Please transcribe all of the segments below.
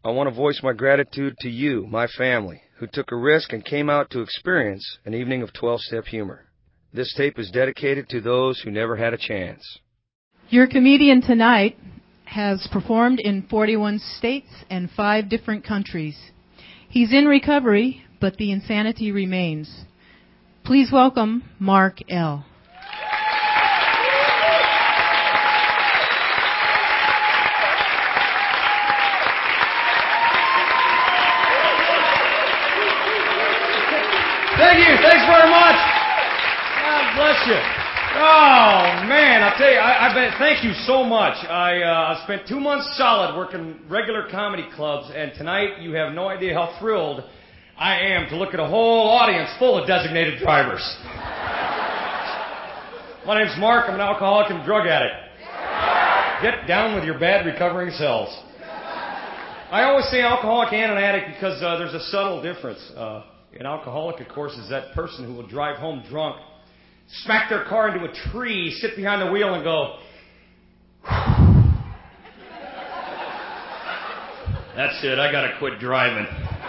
I want to voice my gratitude to you, my family, who took a risk and came out to experience an evening of 12-step humor. This tape is dedicated to those who never had a chance. Your comedian tonight has performed in 41 states and 5 different countries. He's in recovery, but the insanity remains. Please welcome Mark L. Thank you. Thanks very much. God bless you. Oh, man, I'll tell you, thank you so much. I spent 2 months solid working regular comedy clubs, and tonight you have no idea how thrilled I am to look at a whole audience full of designated drivers. My name's Mark. I'm an alcoholic and drug addict. Get down with your bad recovering selves. I always say alcoholic and an addict because there's a subtle difference. An alcoholic, of course, is that person who will drive home drunk, smack their car into a tree, sit behind the wheel and go, that's it, I gotta quit driving.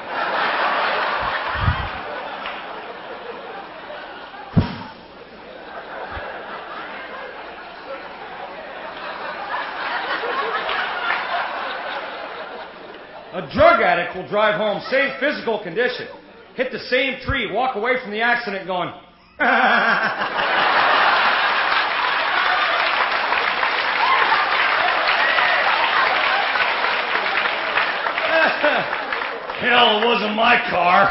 A drug addict will drive home, same physical condition, hit the same tree, walk away from the accident going, hell, it wasn't my car.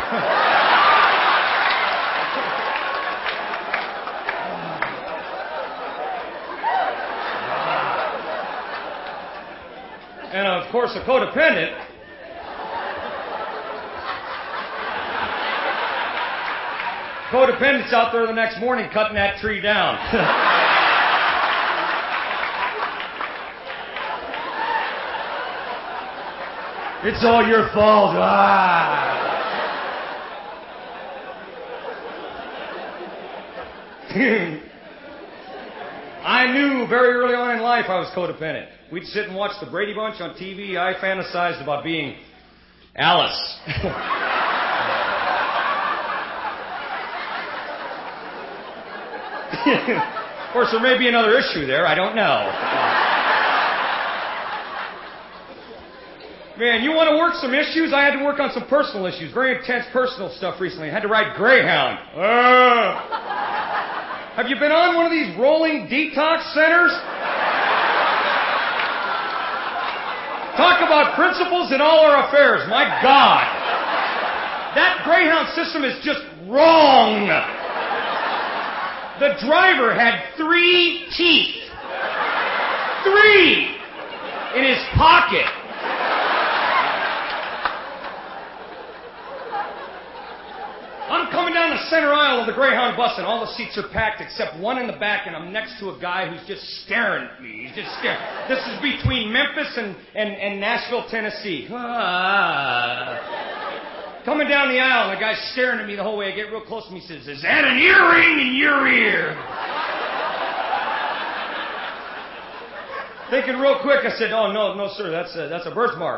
And of course, a codependent Codependent's out there the next morning cutting that tree down. It's all your fault. I knew very early on in life I was codependent. We'd sit and watch the Brady Bunch on TV. I fantasized about being Alice. Of course, there may be another issue there. I don't know. Man, you want to work some issues? I had to work on some personal issues. Very intense personal stuff recently. I had to write Greyhound. Have you been on one of these rolling detox centers? Talk about principles in all our affairs. My God. That Greyhound system is just wrong. The driver had 3 teeth. 3 in his pocket. I'm coming down the center aisle of the Greyhound bus, and all the seats are packed except one in the back, and I'm next to a guy who's just staring at me. He's just staring. This is between Memphis and Nashville, Tennessee. Coming down the aisle, and the guy's staring at me the whole way. I get real close to him. He says, "Is that an earring in your ear?" Thinking real quick, I said, "Oh, no, sir, that's a birthmark."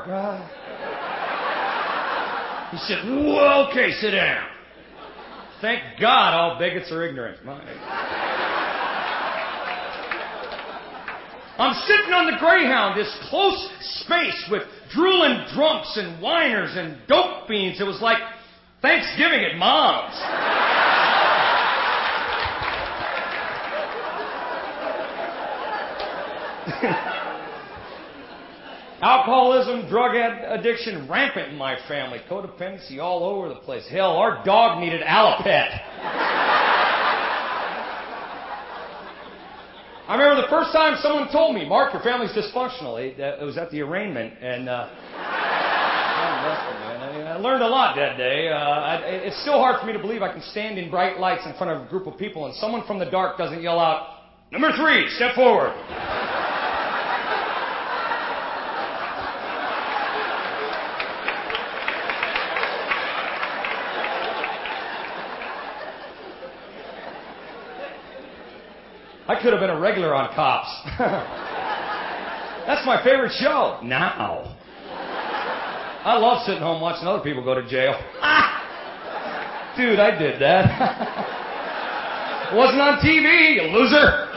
He said, "Well, okay, sit down." Thank God all bigots are ignorant. I'm sitting on the Greyhound, this close space with drooling drunks and whiners and dope fiends. It was like Thanksgiving at Mom's. Alcoholism, drug addiction, rampant in my family. Codependency all over the place. Hell, our dog needed Alapet. I remember the first time someone told me, "Mark, your family's dysfunctional." It was at the arraignment, and I learned a lot that day. It's still hard for me to believe I can stand in bright lights in front of a group of people and someone from the dark doesn't yell out, "Number 3, step forward." I could have been a regular on Cops. That's my favorite show. Now. I love sitting home watching other people go to jail. Dude, I did that. It wasn't on TV, you loser.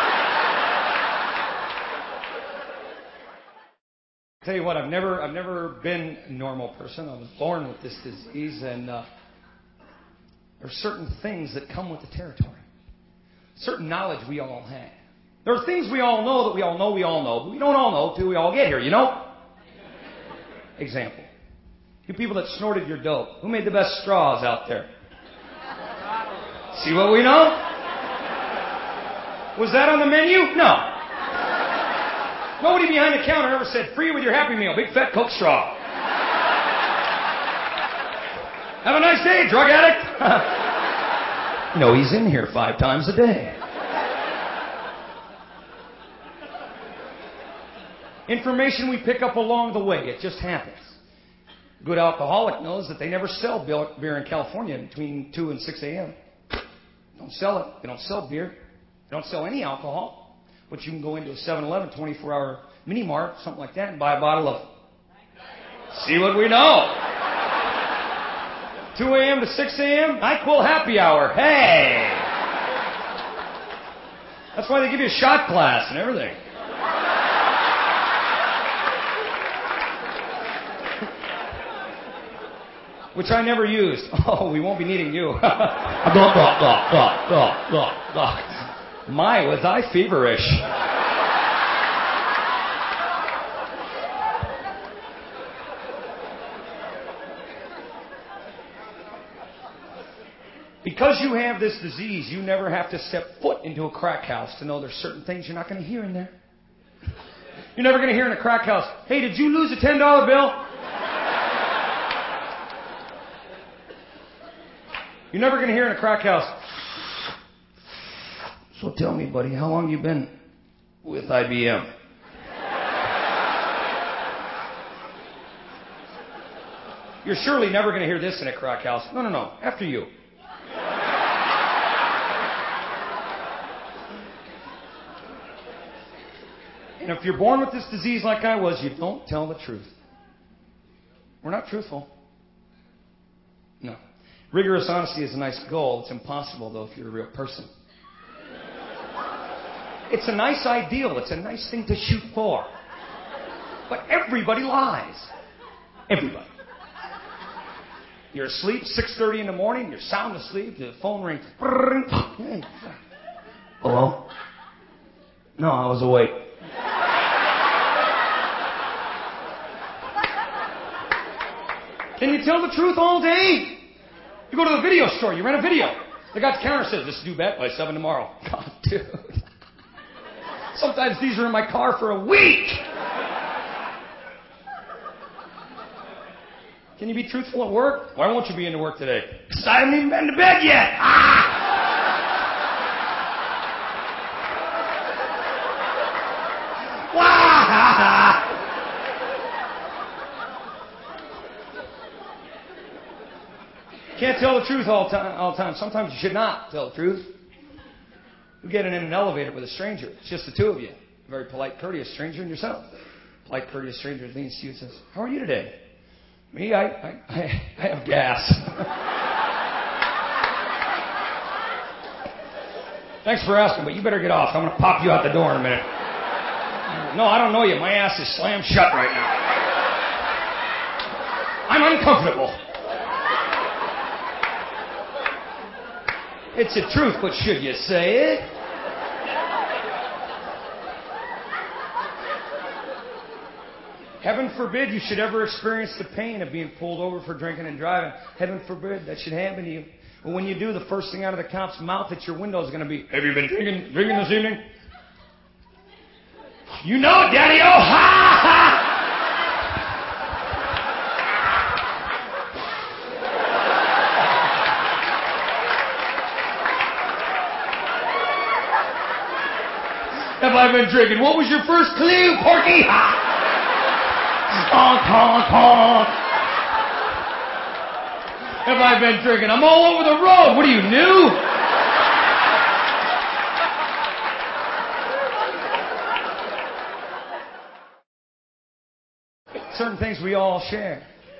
Tell you what, I've never been a normal person. I was born with this disease, and there's certain things that come with the territory. Certain knowledge we all have. There are things we all know that we all know, but we don't all know till we all get here, you know? Example. You people that snorted your dope. Who made the best straws out there? See what we know? Was that on the menu? No. Nobody behind the counter ever said, free with your Happy Meal, big fat Coke straw. Have a nice day, drug addict. No, he's in here 5 times a day. Information we pick up along the way. It just happens. Good alcoholic knows that they never sell beer in California between 2 and 6 a.m. Don't sell it. They don't sell beer. They don't sell any alcohol. But you can go into a 7-Eleven, 24-hour mini mart, something like that, and buy a bottle of... See what we know. 2 a.m. to 6 a.m., NyQuil happy hour. Hey! That's why they give you a shot glass and everything. Which I never used. Oh, we won't be needing you. My, was I feverish. Because you have this disease, you never have to step foot into a crack house to know there's certain things you're not going to hear in there. You're never going to hear in a crack house, hey, did you lose a $10 bill? You're never going to hear in a crack house, so tell me, buddy, how long you been with IBM? You're surely never going to hear this in a crack house. No, after you. And if you're born with this disease like I was, you don't tell the truth. We're not truthful. No. Rigorous honesty is a nice goal. It's impossible, though, if you're a real person. It's a nice ideal. It's a nice thing to shoot for. But everybody lies. Everybody. You're asleep, 6:30 in the morning, you're sound asleep, the phone rings. Hello? No, I was awake. Can you tell the truth all day? You go to the video store, you rent a video. The guy at the counter says, this is due back by 7 tomorrow. God, dude. Sometimes these are in my car for a week. Can you be truthful at work? Why won't you be into work today? Because I haven't even been to bed yet. Can't tell the truth all the time. Sometimes you should not tell the truth. We get in an elevator with a stranger. It's just the two of you. A very polite, courteous stranger and yourself. Polite, courteous stranger leans to you and says, how are you today? Me, I have gas. Thanks for asking, but you better get off. I'm going to pop you out the door in a minute. No, I don't know you. My ass is slammed shut right now. I'm uncomfortable. It's the truth, but should you say it? Heaven forbid you should ever experience the pain of being pulled over for drinking and driving. Heaven forbid that should happen to you. But when you do, the first thing out of the cop's mouth at your window is going to be, have you been drinking this evening? You know it, Daddy-O! Ha! Ha! Have I been drinking? What was your first clue, Porky? Ha! Honk, honk, honk. Have I been drinking? I'm all over the road. What are you, new? Certain things we all share.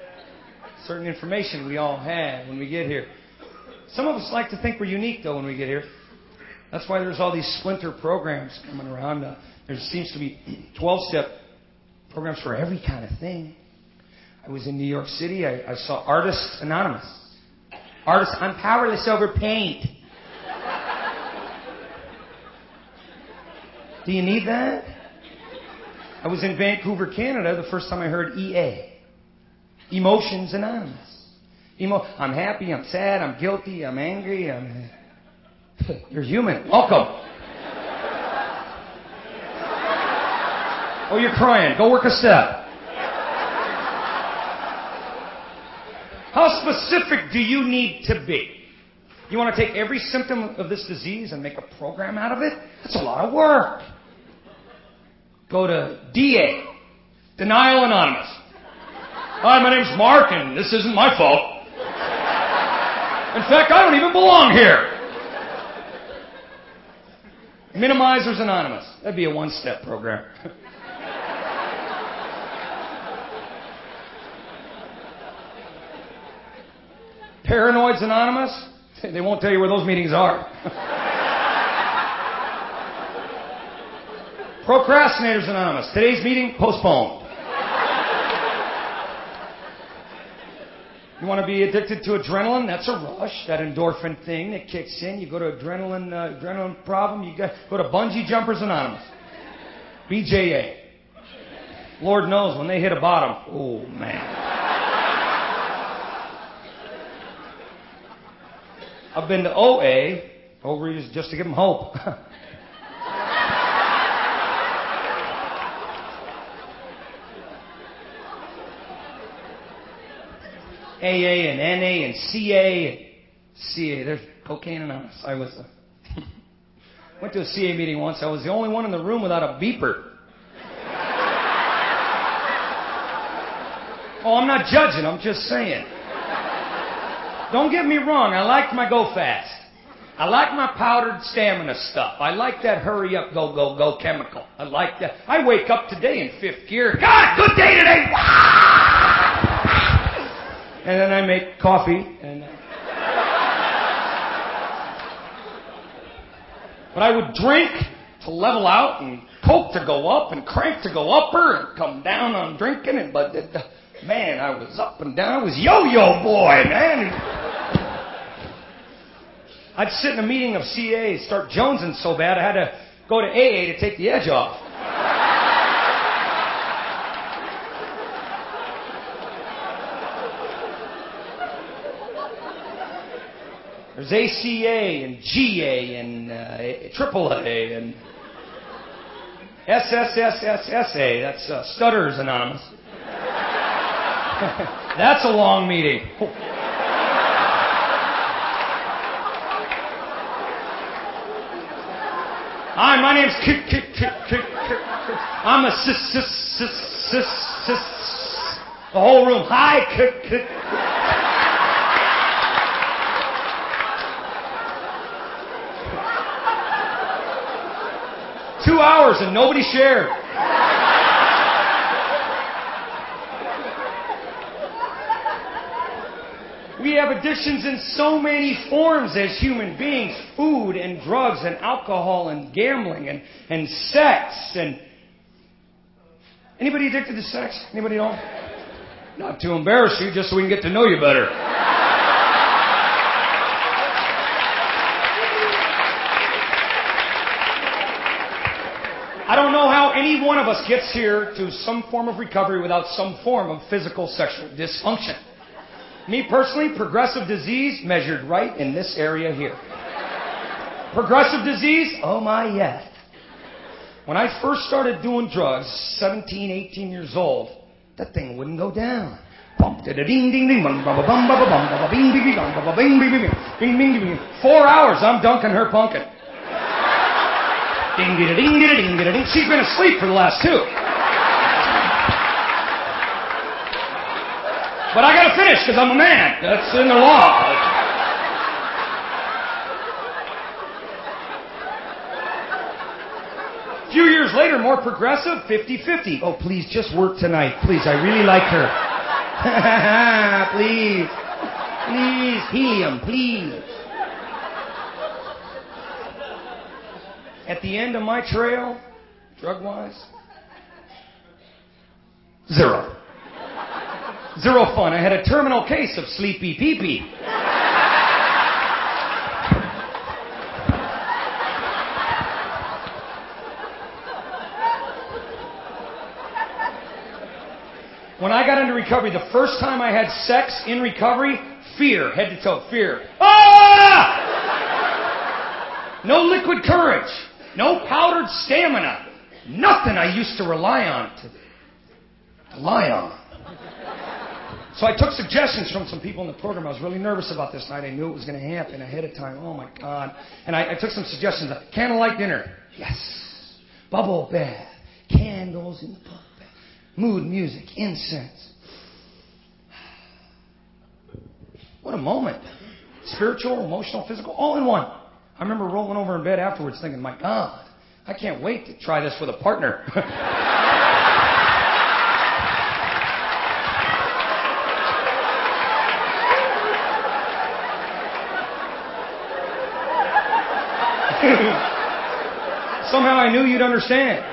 certain information we all have when we get here. Some of us like to think we're unique, though, when we get here. That's why there's all these splinter programs coming around. There seems to be 12-step programs for every kind of thing. I was in New York City. I saw Artists Anonymous. Artists, I'm powerless over paint. Do you need that? I was in Vancouver, Canada, the first time I heard EA. Emotions Anonymous. I'm happy, I'm sad, I'm guilty, I'm angry, You're human. Welcome. Oh, you're crying. Go work a step. How specific do you need to be? You want to take every symptom of this disease and make a program out of it? That's a lot of work. Go to DA, Denial Anonymous. Hi, my name's Mark, and this isn't my fault. In fact, I don't even belong here. Minimizers Anonymous. That'd be a one-step program. Paranoids Anonymous. They won't tell you where those meetings are. Procrastinators Anonymous. Today's meeting postponed. You want to be addicted to adrenaline? That's a rush, that endorphin thing that kicks in. You go to adrenaline problem. You go to Bungee Jumpers Anonymous. BJA. Lord knows when they hit a bottom. Oh, man. I've been to OA. Overused just to give them hope. AA and NA and CA. There's Cocaine Anonymous. I was went to a CA meeting once. I was the only one in the room without a beeper. Oh, I'm not judging. I'm just saying. Don't get me wrong. I liked my go fast. I like my powdered stamina stuff. I like that hurry up, go, go, go chemical. I like that. I wake up today in fifth gear. God, good day today. And then I make coffee. But I would drink to level out and Coke to go up and crank to go upper and come down on drinking. Man, I was up and down. I was yo-yo boy, man. I'd sit in a meeting of CAs, start jonesing so bad I had to go to AA to take the edge off. There's ACA and GA and AAA and SSSSSA. That's Stutterers Anonymous. That's a long meeting. Hi, my name's I'm a sis. The whole room. Hi, Two hours and nobody shared. We have addictions in so many forms as human beings. Food and drugs and alcohol and gambling and sex. And anybody addicted to sex? Anybody at all? Not to embarrass you, just so we can get to know you better. I don't know how any one of us gets here to some form of recovery without some form of physical sexual dysfunction. Me personally, progressive disease measured right in this area here. Progressive disease? Oh my, yes. When I first started doing drugs, 17, 18 years old, that thing wouldn't go down. 4 hours, I'm dunking her punkin'. She's been asleep for the last 2. But I gotta finish because I'm a man. That's in the law. A few years later, more progressive, 50-50. Oh, please, just work tonight. Please, I really like her. Please. Please, helium, please. At the end of my trail, drug-wise, zero. Zero fun. I had a terminal case of sleepy pee-pee. When I got into recovery, the first time I had sex in recovery, fear, head to toe, fear. Ah! No liquid courage. No powdered stamina. Nothing I used to rely on to lie on. So I took suggestions from some people in the program. I was really nervous about this night. I knew it was going to happen ahead of time. Oh, my God. And I took some suggestions. Candlelight dinner. Yes. Bubble bath. Candles in the bubble bath. Mood music. Incense. What a moment. Spiritual, emotional, physical, all in one. I remember rolling over in bed afterwards thinking, my God, I can't wait to try this with a partner. Somehow I knew you'd understand.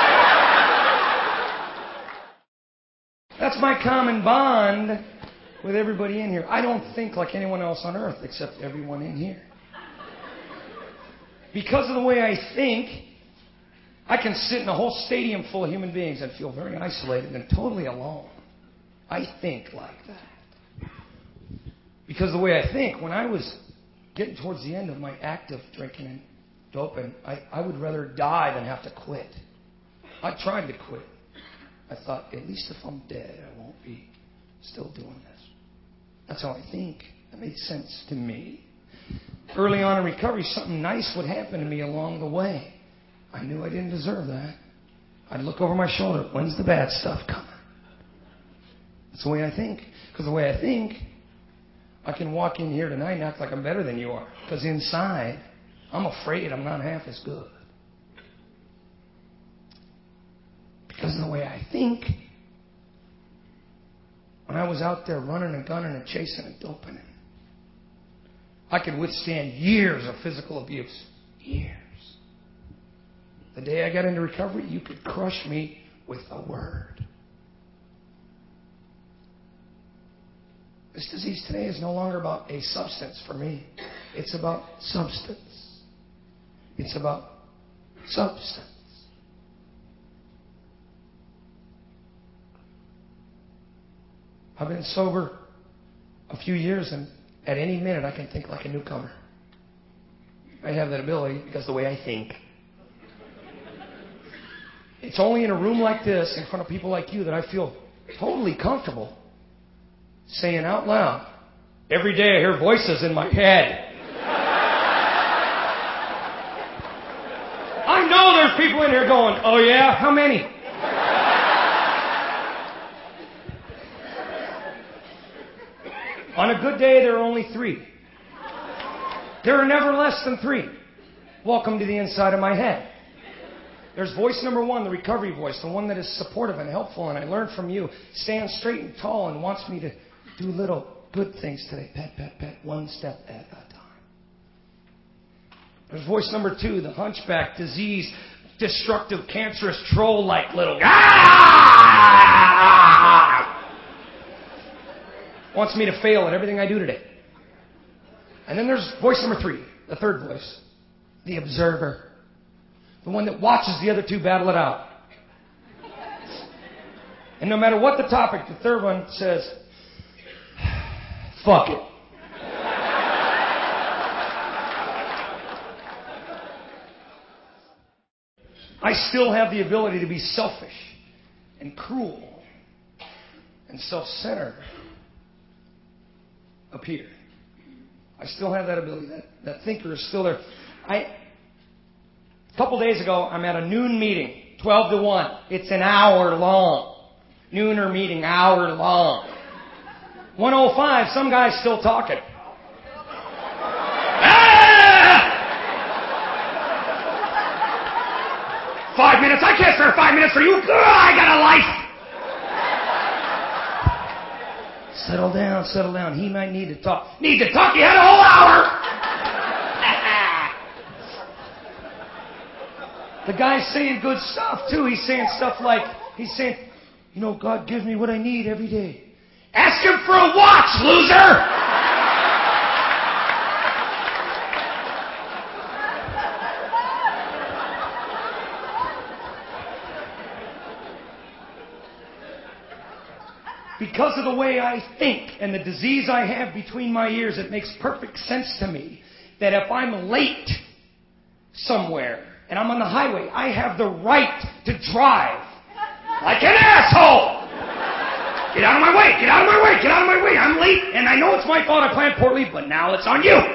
That's my common bond with everybody in here. I don't think like anyone else on earth except everyone in here. Because of the way I think, I can sit in a whole stadium full of human beings and feel very isolated and totally alone. I think like that. Because of the way I think, when I was getting towards the end of my active drinking and doping, I would rather die than have to quit. I tried to quit. I thought, at least if I'm dead, I won't be still doing this. That's how I think. That made sense to me. Early on in recovery, something nice would happen to me along the way. I knew I didn't deserve that. I'd look over my shoulder. When's the bad stuff coming? That's the way I think. Because the way I think, I can walk in here tonight and act like I'm better than you are. Because inside, I'm afraid I'm not half as good. Because of the way I think, when I was out there running and gunning and chasing and doping, I could withstand years of physical abuse. Years. The day I got into recovery, you could crush me with a word. This disease today is no longer about a substance for me. It's about substance. It's about substance. I've been sober a few years, and at any minute I can think like a newcomer. I have that ability because of the way I think. It's only in a room like this, in front of people like you, that I feel totally comfortable saying out loud, every day I hear voices in my head. I know there's people in here going, oh yeah? How many? On a good day, there are only 3. There are never less than 3. Welcome to the inside of my head. There's voice number 1, the recovery voice, the one that is supportive and helpful, and I learned from you, stands straight and tall and wants me to do little good things today. Pat, pat, pat, one step at a time. There's voice number 2, the hunchback, diseased, destructive, cancerous, troll-like little wants me to fail at everything I do today. And then there's voice number 3, the third voice, the observer. The one that watches the other 2 battle it out. And no matter what the topic, the third one says, fuck it. I still have the ability to be selfish and cruel and self-centered up here. I still have that ability. That thinker is still there. A couple days ago, I'm at a noon meeting, 12 to 1. It's an hour long. Nooner meeting, hour long. 1:05, some guy's still talking. Ah! 5 minutes, I can't spare 5 minutes for you. I got a life. Settle down, settle down. He might need to talk. Need to talk? You had a whole hour! The guy's saying good stuff, too. He's saying stuff like, you know, God gives me what I need every day. Ask him for a watch, loser! Because of the way I think and the disease I have between my ears, it makes perfect sense to me that if I'm late somewhere and I'm on the highway, I have the right to drive like an asshole. Get out of my way, get out of my way, get out of my way. I'm late and I know it's my fault I planned poorly, but now it's on you.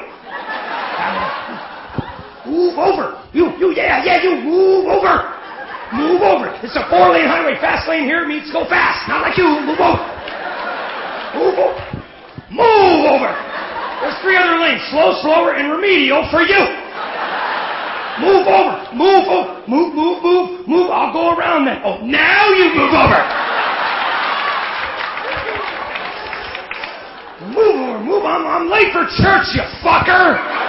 Move over. You move over. Move over. It's a 4-lane highway. Fast lane here means go fast. Not like you. Move over. Move over. Move over. There's 3 other lanes. Slow, slower, and remedial for you. Move over. Move over. Move. I'll go around then. Oh, now you move over. Move over. Move. I'm late for church, you fucker.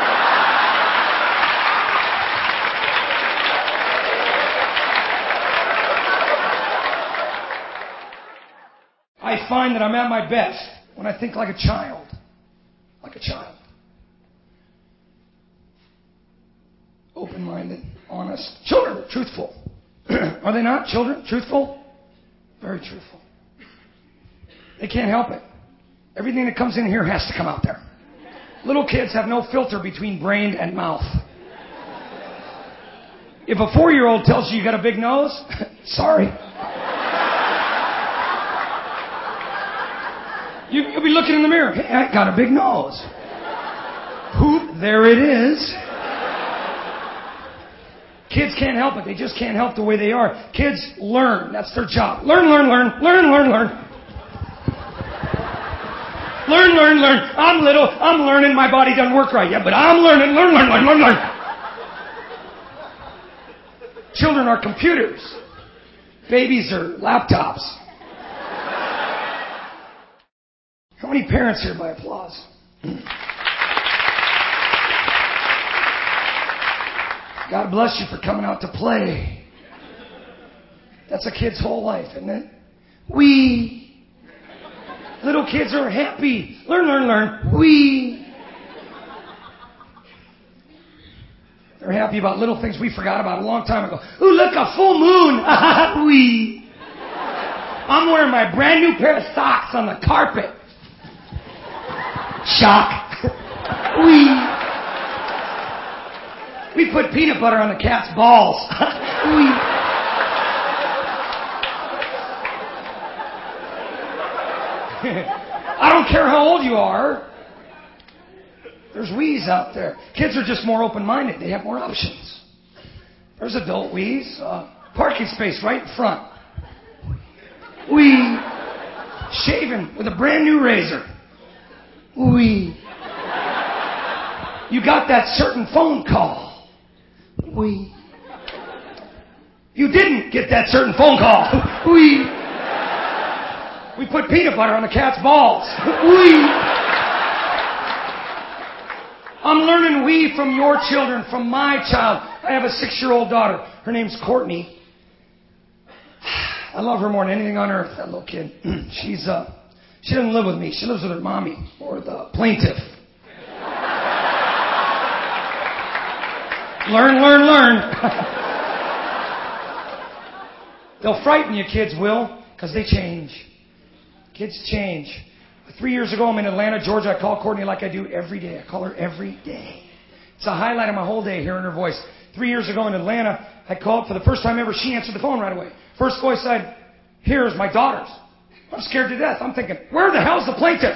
I find that I'm at my best when I think like a child. Like a child. Open-minded, honest. Children are truthful. Are they not, children? Truthful? Very truthful. They can't help it. Everything that comes in here has to come out there. Little kids have no filter between brain and mouth. If a 4-year-old tells you got a big nose, sorry. You'll be looking in the mirror. Hey, I got a big nose. Whoop, there it is. Kids can't help it. They just can't help the way they are. Kids learn. That's their job. Learn. Learn. I'm little. I'm learning. My body doesn't work right yet, but I'm learning. Learn. Children are computers. Babies are laptops. How many parents here by applause? God bless you for coming out to play. That's a kid's whole life, isn't it? Little kids are happy. Learn. They're happy about little things we forgot about a long time ago. Ooh, look, a full moon. I'm wearing my brand new pair of socks on the carpet. Shock. We put peanut butter on the cat's balls. I don't care how old you are. There's wees out there. Kids are just more open-minded. They have more options. There's adult wees. Parking space right in front. Shaving with a brand new razor. You got that certain phone call. You didn't get that certain phone call. We put peanut butter on the cat's balls. I'm learning from your children, from my child. I have a 6-year-old daughter. Her name's Courtney. I love her more than anything on earth, that little kid. She doesn't live with me. She lives with her mommy, or the plaintiff. Learn. They'll frighten you, kids will, because they change. Kids change. 3 years ago, I'm in Atlanta, Georgia. I call Courtney like I do every day. I call her every day. It's a highlight of my whole day, hearing her voice. 3 years ago in Atlanta, I called for the first time ever. She answered the phone right away. First voice I hear is my daughter's. I'm scared to death. I'm thinking, where the hell's the plaintiff?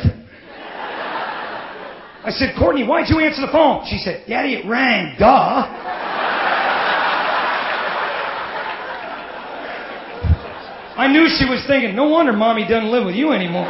I said, Courtney, why'd you answer the phone? She said, Daddy, it rang. Duh. I knew she was thinking, no wonder Mommy doesn't live with you anymore.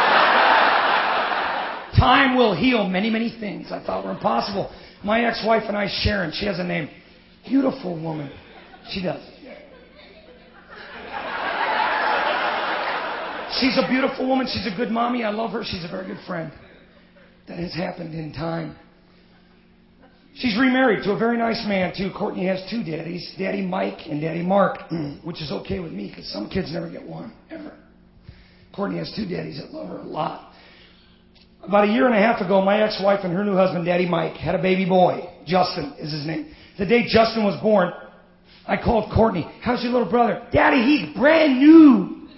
Time will heal many, many things I thought were impossible. My ex-wife and I, Sharon, she has a name. Beautiful woman. She does. She's a beautiful woman. She's a good mommy. I love her. She's a very good friend. That has happened in time. She's remarried to a very nice man, too. Courtney has two daddies, Daddy Mike and Daddy Mark, which is okay with me because some kids never get one, ever. Courtney has two daddies that love her a lot. About a year and a half ago, my ex-wife and her new husband, Daddy Mike, had a baby boy. Justin is his name. The day Justin was born, I called Courtney. How's your little brother? Daddy, he's brand new.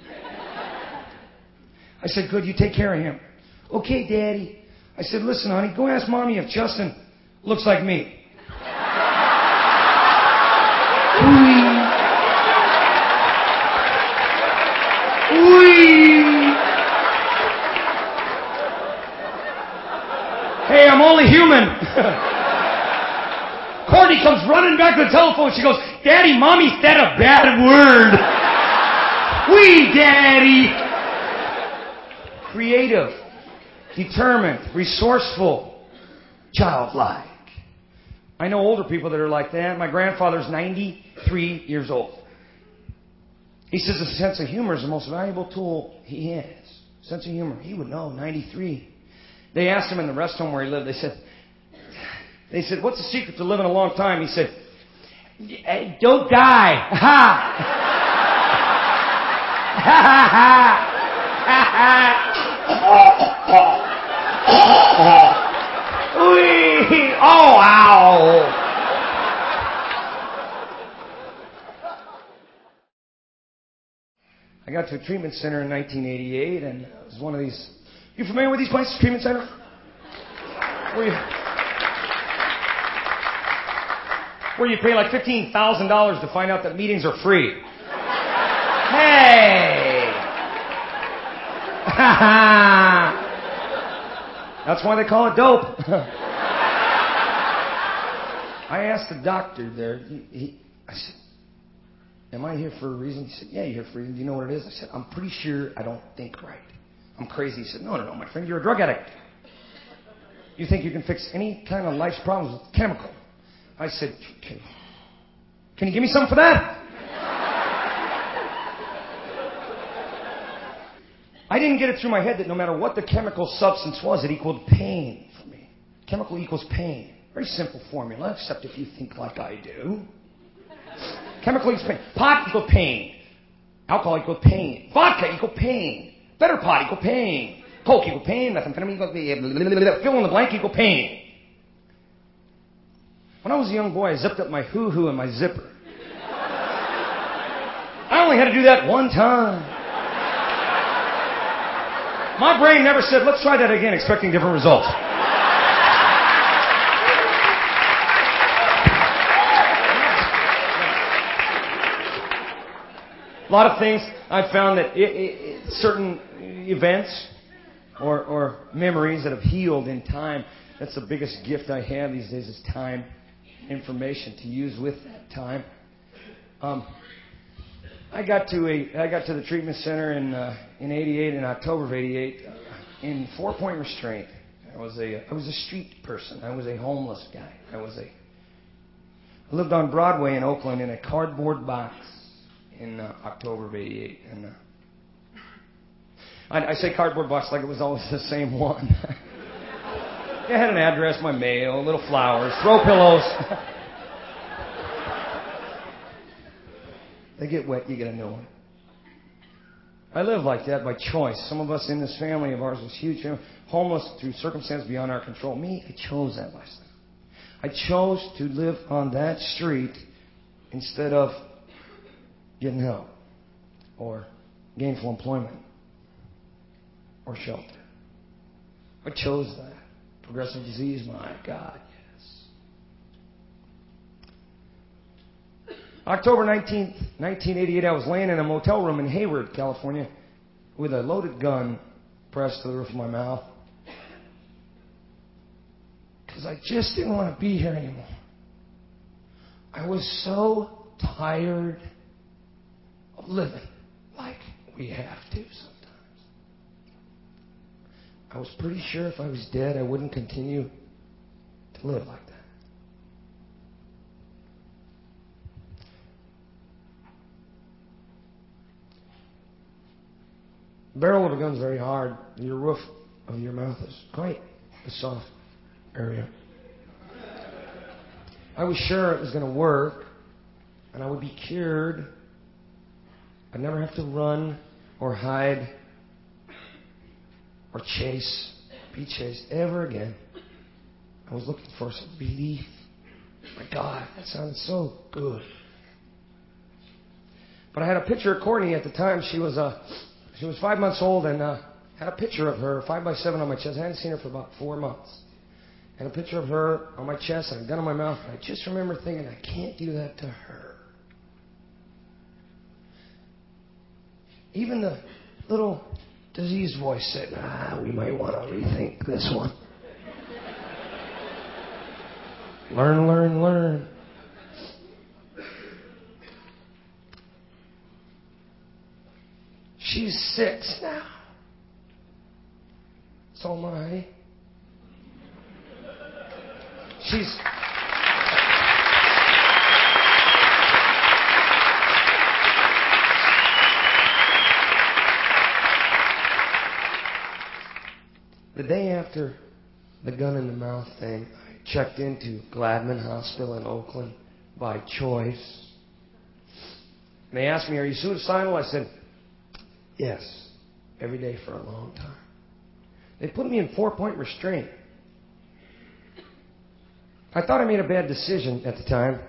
I said, good, you take care of him. Okay, Daddy. I said, listen, honey, go ask Mommy if Justin looks like me. Hey, I'm only human. Courtney comes running back to the telephone. She goes, Daddy, Mommy said a bad word. Daddy. Creative, determined, resourceful, childlike. I know older people that are like that. My grandfather's 93 years old. He says a sense of humor is the most valuable tool he has. Sense of humor. He would know, 93. They asked him in the rest home where he lived, they said, what's the secret to living a long time? He said, don't die. Ha! Ha ha ha! Oh, ow! I got to a treatment center in 1988, and it was one of these. You familiar with these places, treatment center? Where you pay like $15,000 to find out that meetings are free. Hey! That's why they call it dope. I asked the doctor there, I said, am I here for a reason? He said, yeah, you're here for a reason. Do you know what it is? I said, I'm pretty sure I don't think right. I'm crazy. He said, no, my friend, you're a drug addict. You think you can fix any kind of life's problems with chemical. I said, can you give me something for that? I didn't get it through my head that no matter what the chemical substance was, it equaled pain for me. Chemical equals pain. Very simple formula, except if you think like I do. Chemical equals pain. Pot equals pain. Alcohol equals pain. Vodka equals pain. Better pot equals pain. Coke equals pain. Methamphetamine equals fill in the blank equals pain. When I was a young boy, I zipped up my hoo-hoo in my zipper. I only had to do that one time. My brain never said, let's try that again, expecting different results. A lot of things I've found that certain events or memories that have healed in time, that's the biggest gift I have these days is time, information to use with that time. I got to the treatment center in '88, in October of '88, in 4-point restraint. I was a street person. I was a homeless guy. I lived on Broadway in Oakland in a cardboard box in October of '88. And I say cardboard box like it was always the same one. It had an address, my mail, little flowers, throw pillows. They get wet, you get a new one. I live like that by choice. Some of us in this family of ours was huge, homeless through circumstance beyond our control. Me, I chose that lifestyle. I chose to live on that street instead of getting help or gainful employment or shelter. I chose that. Progressive disease, my God, yes. October 19th, 1988, I was laying in a motel room in Hayward, California, with a loaded gun pressed to the roof of my mouth. Because I just didn't want to be here anymore. I was so tired of living like we have to sometimes. I was pretty sure if I was dead, I wouldn't continue to live like that. The barrel of a gun's very hard. Your roof of your mouth is quite a soft area. I was sure it was going to work, and I would be cured. I'd never have to run or hide or be chased ever again. I was looking for some relief. My God, that sounded so good. But I had a picture of Courtney at the time. She was 5 months old, and had a picture of her 5x7 on my chest. I hadn't seen her for about 4 months. And a picture of her on my chest and a gun on my mouth. And I just remember thinking, I can't do that to her. Even the little diseased voice said, we might want to rethink this one. Learn. She's 6 now. So am I. The day after the gun in the mouth thing, I checked into Gladman Hospital in Oakland by choice. And they asked me, are you suicidal? I said, yes, every day for a long time. They put me in 4-point restraint. I thought I made a bad decision at the time.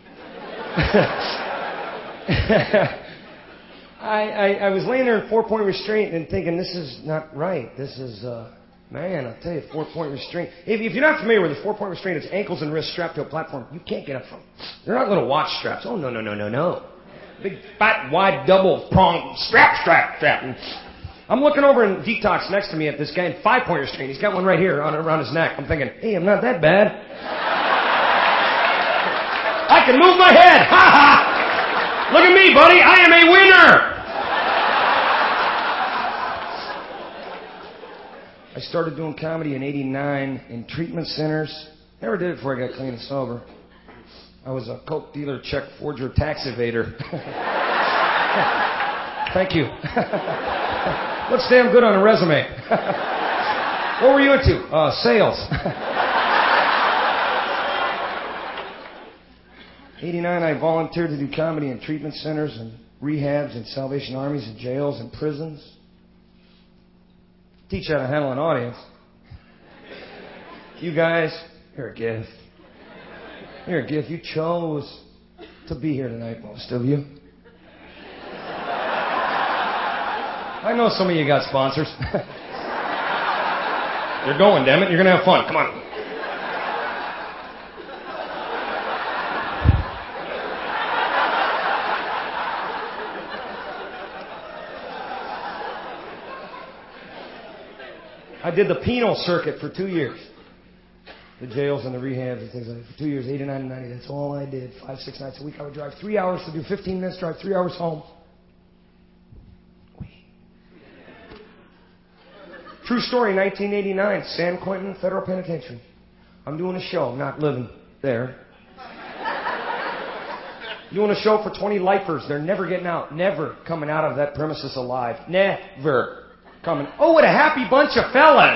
I was laying there in 4-point restraint and thinking, this is not right. This is, man, I'll tell you, 4-point restraint. If you're not familiar with a 4-point restraint, it's ankles and wrists strapped to a platform you can't get up from. They're not little watch straps. Oh, no. Big, fat, wide, double-pronged strap. And I'm looking over in Detox next to me at this guy in 5-point restraint. He's got one right here around his neck. I'm thinking, hey, I'm not that bad. I can move my head. Ha ha! Look at me, buddy. I am a winner. I started doing comedy in '89 in treatment centers. Never did it before I got clean and sober. I was a coke dealer, check forger, tax evader. Thank you. Looks damn good on a resume. What were you into? Sales. '89, I volunteered to do comedy in treatment centers and rehabs and Salvation Armies and jails and prisons. Teach how to handle an audience. You guys, you're a gift. You're a gift. You chose to be here tonight, most of you. I know some of you got sponsors. You're going, damn it. You're going to have fun. Come on. I did the penal circuit for 2 years. The jails and the rehabs and things like that. For 2 years, 89 and 90. That's all I did. 5-6 nights a week. I would drive 3 hours to do 15 minutes, drive 3 hours home. True story, 1989, San Quentin Federal Penitentiary. I'm doing a show. I'm not living there. Doing a show for 20 lifers. They're never getting out. Never coming out of that premises alive. Never coming. Oh, what a happy bunch of fellas.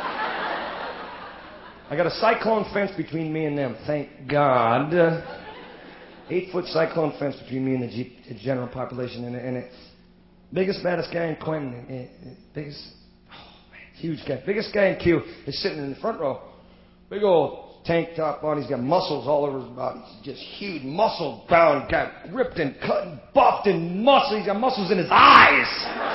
I got a cyclone fence between me and them. Thank God. 8-foot cyclone fence between me and the general population. And it, biggest, baddest guy in Quentin. Huge guy. Biggest guy in Q is sitting in the front row. Big old tank top on. He's got muscles all over his body. He's just huge, muscle-bound guy. Ripped and cut and buffed and muscle. He's got muscles in his eyes.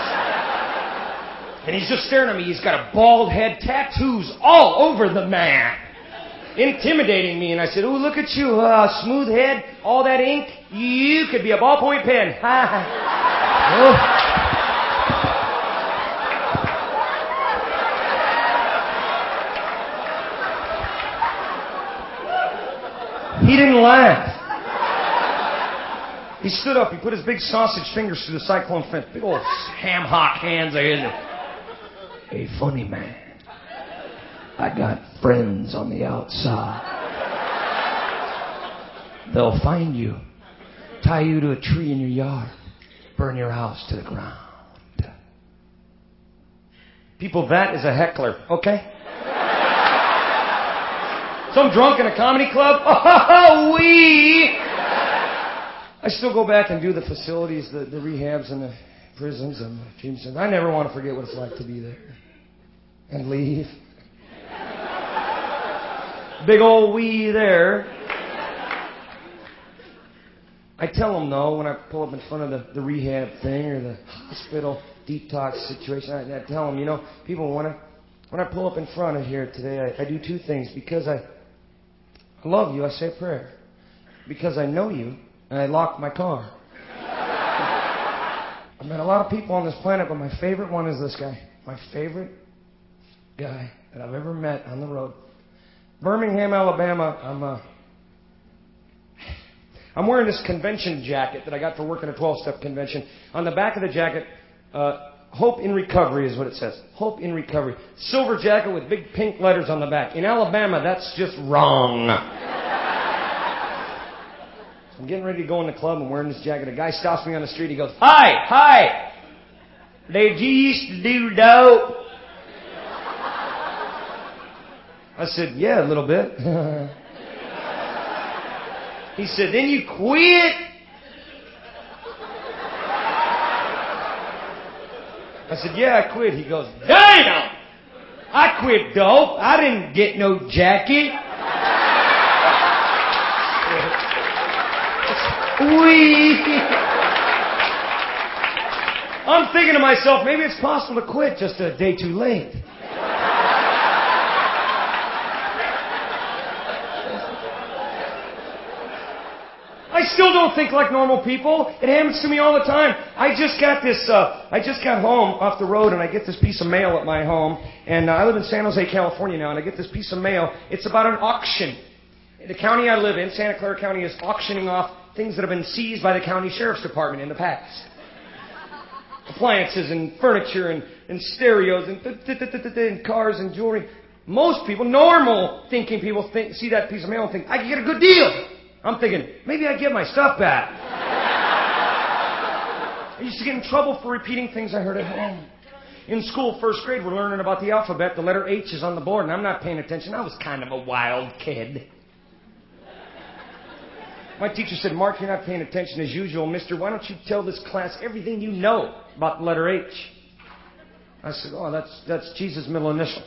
And he's just staring at me. He's got a bald head, tattoos all over the man. Intimidating me. And I said, oh, look at you. Smooth head, all that ink. You could be a ballpoint pen. Oh. He didn't laugh. He stood up. He put his big sausage fingers through the cyclone fence. Big old ham hock hands. Hey, funny man. I got friends on the outside. They'll find you, tie you to a tree in your yard, burn your house to the ground. People, that is a heckler, okay? Some drunk in a comedy club? Oh, I still go back and do the facilities, the rehabs and the prisons and the treatment centers. I never want to forget what it's like to be there and leave. Big old we there. I tell them, though, when I pull up in front of the rehab thing or the hospital detox situation, I tell them, you know, people, when I pull up in front of here today, I do two things. Because I love you, I say a prayer. Because I know you, and I lock my car. I've met a lot of people on this planet, but my favorite one is this guy. My favorite guy that I've ever met on the road. Birmingham, Alabama, I'm wearing this convention jacket that I got for working a 12-step convention. On the back of the jacket, Hope in Recovery is what it says. Hope in Recovery. Silver jacket with big pink letters on the back. In Alabama, that's just wrong. So I'm getting ready to go in the club. I'm wearing this jacket. A guy stops me on the street. He goes, Hi. Did you used to do dope? I said, yeah, a little bit. He said, then you quit? I said, yeah, I quit. He goes, damn! I quit dope. I didn't get no jacket. I'm thinking to myself, maybe it's possible to quit just a day too late. I still don't think like normal people. It happens to me all the time. I just got home off the road and I get this piece of mail at my home. And I live in San Jose, California now, and I get this piece of mail. It's about an auction. The county I live in, Santa Clara County, is auctioning off things that have been seized by the county sheriff's department in the past. Appliances and furniture and stereos and cars and jewelry. Most people, normal thinking people, see that piece of mail and think, I can get a good deal. I'm thinking, maybe I get my stuff back. I used to get in trouble for repeating things I heard at home. In school, first grade, we're learning about the alphabet. The letter H is on the board, and I'm not paying attention. I was kind of a wild kid. My teacher said, Mark, you're not paying attention as usual. Mister, why don't you tell this class everything you know about the letter H? I said, oh, that's Jesus' middle initial.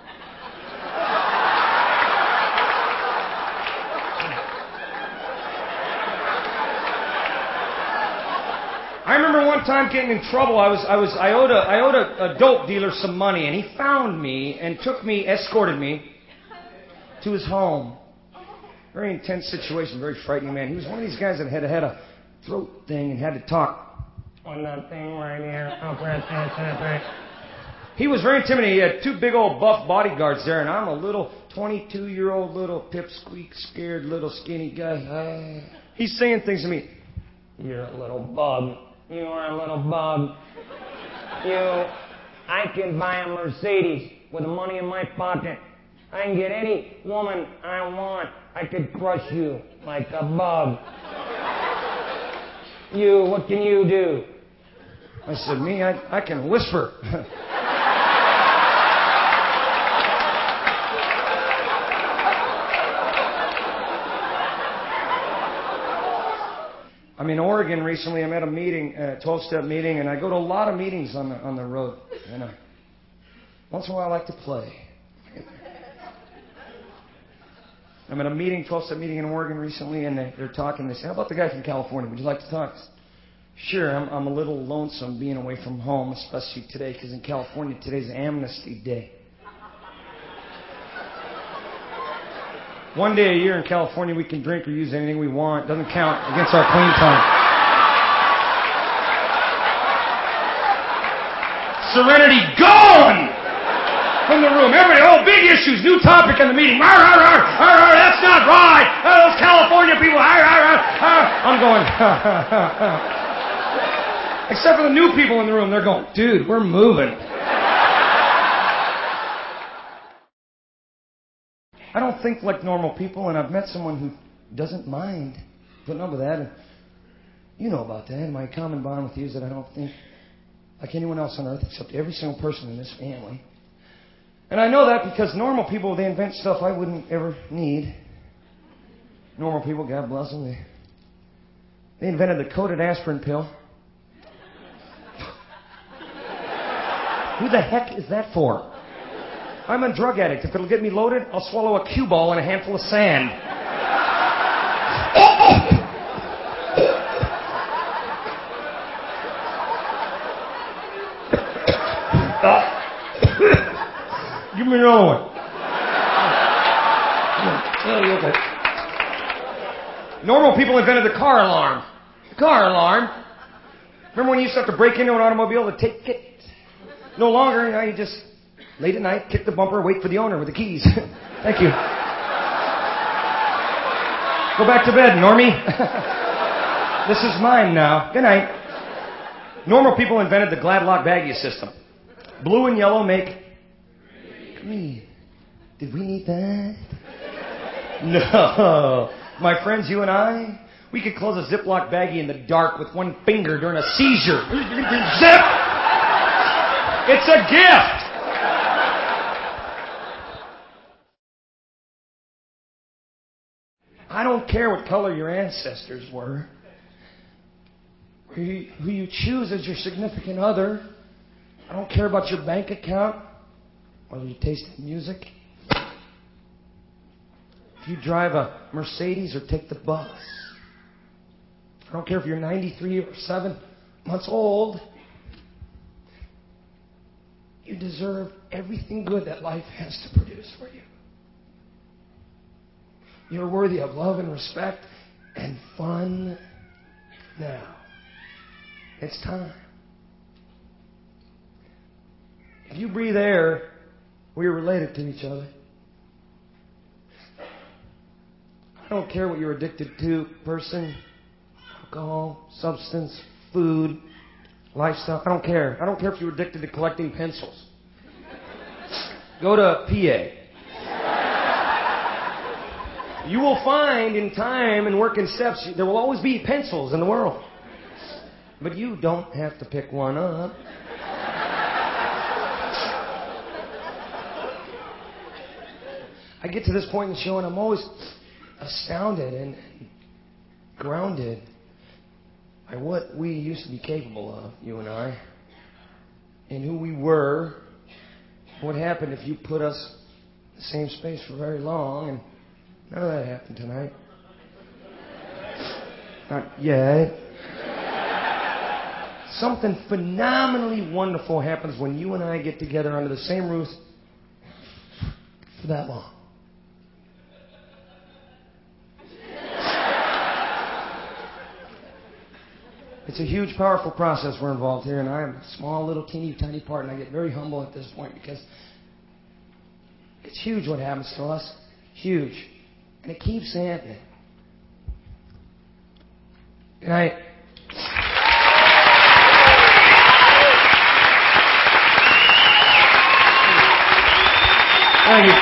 I remember one time getting in trouble. I owed a dope dealer some money, and he found me and escorted me to his home. Very intense situation, very frightening man. He was one of these guys that had a throat thing and had to talk on that thing right here. He was very intimidating. He had two big old buff bodyguards there, and I'm a little 22-year-old little pipsqueak, scared little skinny guy. He's saying things to me. You're a little bug. You are a little bug. I can buy a Mercedes with the money in my pocket. I can get any woman I want. I could crush you like a bug. What can you do? I said, me, I can whisper. I'm in Oregon recently. I'm at a meeting, a 12-step meeting, and I go to a lot of meetings on the road. And once in a while, I like to play. I'm at a meeting, 12-step meeting in Oregon recently, and they're talking. They say, how about the guy from California? Would you like to talk? Sure, I'm a little lonesome being away from home, especially today, because in California, today's Amnesty Day. One day a year in California, we can drink or use anything we want. It doesn't count against our clean time. Serenity gone from the room. Everybody, big issues, new topic in the meeting. Arr, arr, arr, arr, arr, that's not right. Those California people. Arr, arr, arr, arr. I'm going. Except for the new people in the room, they're going, dude, we're moving. I don't think like normal people, and I've met someone who doesn't mind putting up with that. And you know about that. And my common bond with you is that I like anyone else on earth except every single person in this family. And I know that because normal people, they invent stuff I wouldn't ever need. Normal people, God bless them, they invented the coated aspirin pill. Who the heck is that for? I'm a drug addict. If it'll get me loaded, I'll swallow a cue ball and a handful of sand. Give me another one. Okay. Normal people invented the car alarm. The car alarm. Remember when you used to have to break into an automobile to take it? No longer. Now you just, late at night, kick the bumper, wait for the owner with the keys. Thank you. Go back to bed, Normie. This is mine now. Good night. Normal people invented the Gladlock baggie system. Blue and yellow make green. Did we need that? No. My friends, you and I, we could close a Ziploc baggie in the dark with one finger during a seizure. Zip! It's a gift! I don't care what color your ancestors were, who you choose as your significant other. I don't care about your bank account, whether you taste in music. If you drive a Mercedes or take the bus. I don't care if you're 93 or 7 months old. You deserve everything good that life has to produce for you. You're worthy of love and respect and fun now. It's time. If you breathe air, we are related to each other. I don't care what you're addicted to, person, alcohol, substance, food, lifestyle. I don't care. I don't care if you're addicted to collecting pencils. Go to PA. You will find in time and work in steps, there will always be pencils in the world. But you don't have to pick one up. I get to this point in the show and I'm always astounded and grounded by what we used to be capable of, you and I, and who we were. What happened if you put us in the same space for very long, and none of that happened tonight. Not yet. Something phenomenally wonderful happens when you and I get together under the same roof for that long. It's a huge, powerful process we're involved here, and I am a small, little, teeny, tiny part, and I get very humble at this point because it's huge what happens to us. Huge. And it keeps happening. Good night. Thank you.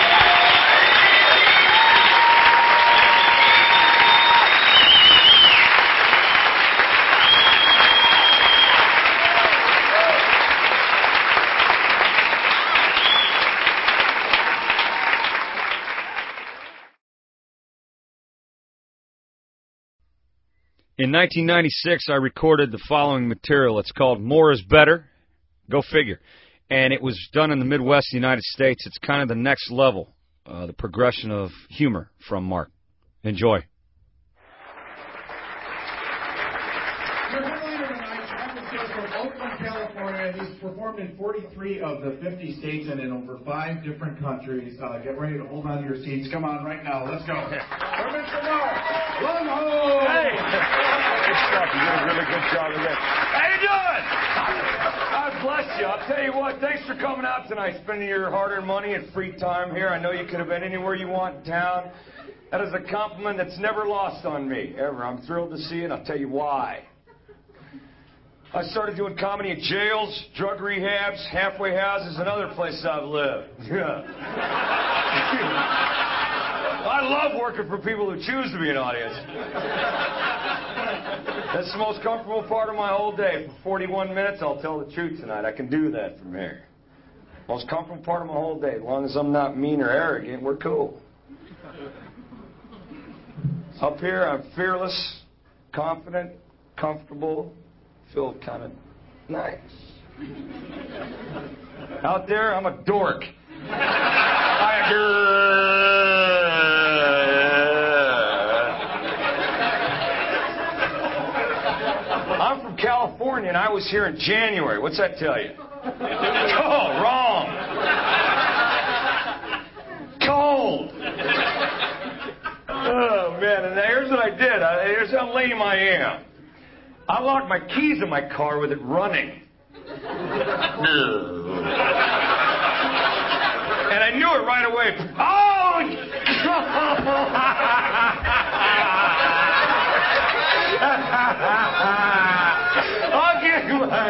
In 1996, I recorded the following material. It's called More is Better. Go figure. And it was done in the Midwest of the United States. It's kind of the next level, the progression of humor from Mark. Enjoy. Your headliner tonight travels here from Oakland, California. He's performed in 43 of the 50 states and in over 5 different countries. Get ready to hold on to your seats. Come on, right now. Let's go. Mr. Mark Longholm. Hey. Good stuff. You did a really good job of that. How you doing? God bless you. I'll tell you what, thanks for coming out tonight, spending your hard-earned money and free time here. I know you could have been anywhere you want in town. That is a compliment that's never lost on me, ever. I'm thrilled to see it, and I'll tell you why. I started doing comedy in jails, drug rehabs, halfway houses, and other places I've lived. I love working for people who choose to be an audience. That's the most comfortable part of my whole day. For 41 minutes, I'll tell the truth tonight. I can do that from here. Most comfortable part of my whole day. As long as I'm not mean or arrogant, we're cool. Up here, I'm fearless, confident, comfortable, feel kind of nice. Out there, I'm a dork. I'm from California, and I was here in January. What's that tell you? Oh, wrong. Cold. Oh, man, and here's what I did. Here's how lame I am. I locked my keys in my car with it running. And I knew it right away. Oh! Okay,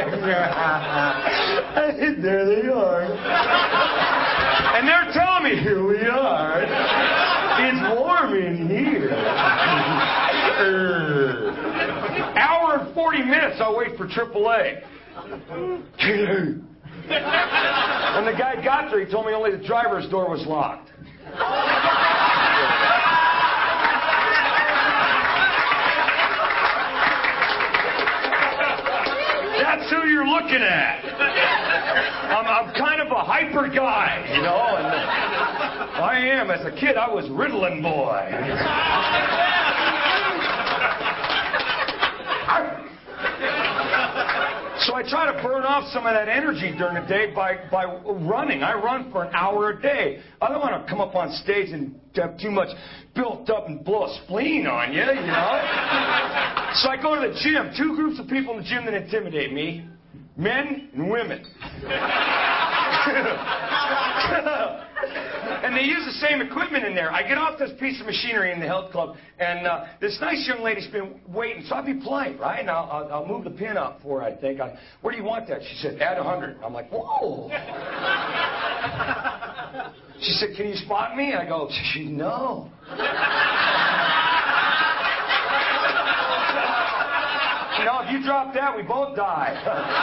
there they are. And they're telling me, here we are. It's warm in here. Hour and 40 minutes, I'll wait for AAA. When the guy got there, he told me only the driver's door was locked. That's who you're looking at. I'm kind of a hyper guy, you know, and I am. As a kid, I was Ritalin boy. So I try to burn off some of that energy during the day by running. I run for an hour a day. I don't want to come up on stage and have too much built up and blow a spleen on you, you know? So I go to the gym. Two groups of people in the gym that intimidate me. Men and women. And they use the same equipment in there. I get off this piece of machinery in the health club, and this nice young lady's been waiting, so I'll be polite, right? And I'll move the pin up for her, I think. Where do you want that? She said, add 100. I'm like, whoa. She said, can you spot me? I go, no. You know, if you drop that, we both die.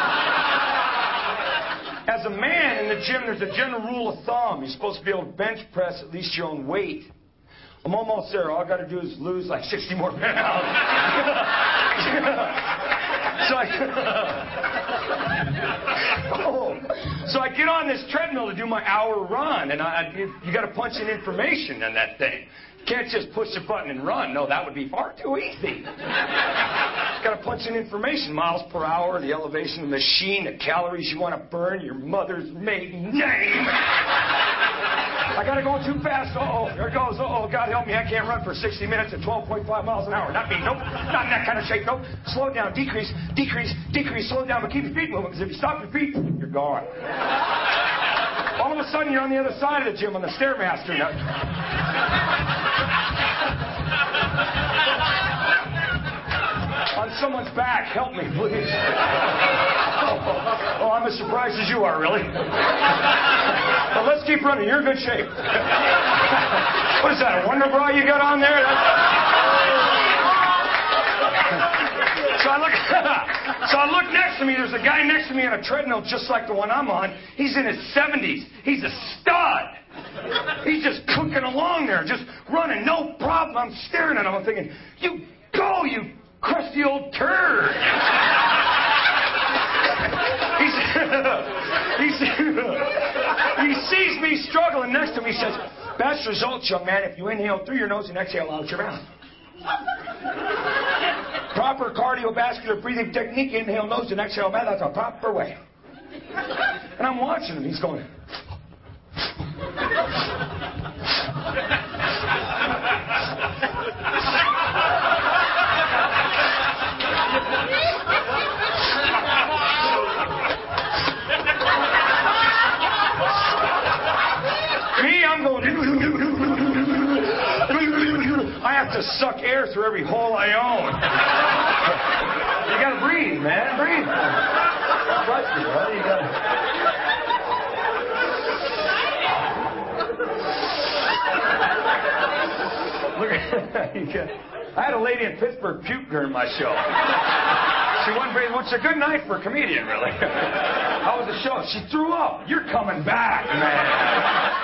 As a man in the gym, there's a general rule of thumb. You're supposed to be able to bench press at least your own weight. I'm almost there. All I got to do is lose like 60 more pounds. So I get on this treadmill to do my hour run, and you got to punch in information in that thing. You can't just push a button and run. No, that would be far too easy. Got to punch in information, miles per hour, the elevation of the machine, the calories you want to burn, your mother's maiden name. I got to go too fast. Uh-oh, there it goes. Uh-oh, God help me, I can't run for 60 minutes at 12.5 miles an hour. Not me, nope. Not in that kind of shape, nope. Slow down, decrease, slow down, but keep your feet moving, because if you stop your feet, you're gone. All of a sudden, you're on the other side of the gym on the Stairmaster. On someone's back. Help me, please. Oh, I'm as surprised as you are, really. Well, let's keep running. You're in good shape. What is that, a Wonder Bra you got on there? So I look next to me. There's a guy next to me on a treadmill just like the one I'm on. He's in his 70s. He's a stud. He's just cooking along there, just running, no problem. I'm staring at him. I'm thinking, you go, you crusty old turd. He sees me struggling next to me. He says, best results, young man, if you inhale through your nose and exhale out your mouth. Proper cardiovascular breathing technique, inhale nose and exhale mouth. That's a proper way. And I'm watching him. He's going... Me, I'm going... I have to suck air through every hole I own. You gotta breathe, man. Breathe. Trust me, brother. You gotta... I had a lady in Pittsburgh puke during my show. She wasn't very, which is a good night for a comedian, really. How was the show? She threw up. You're coming back, man.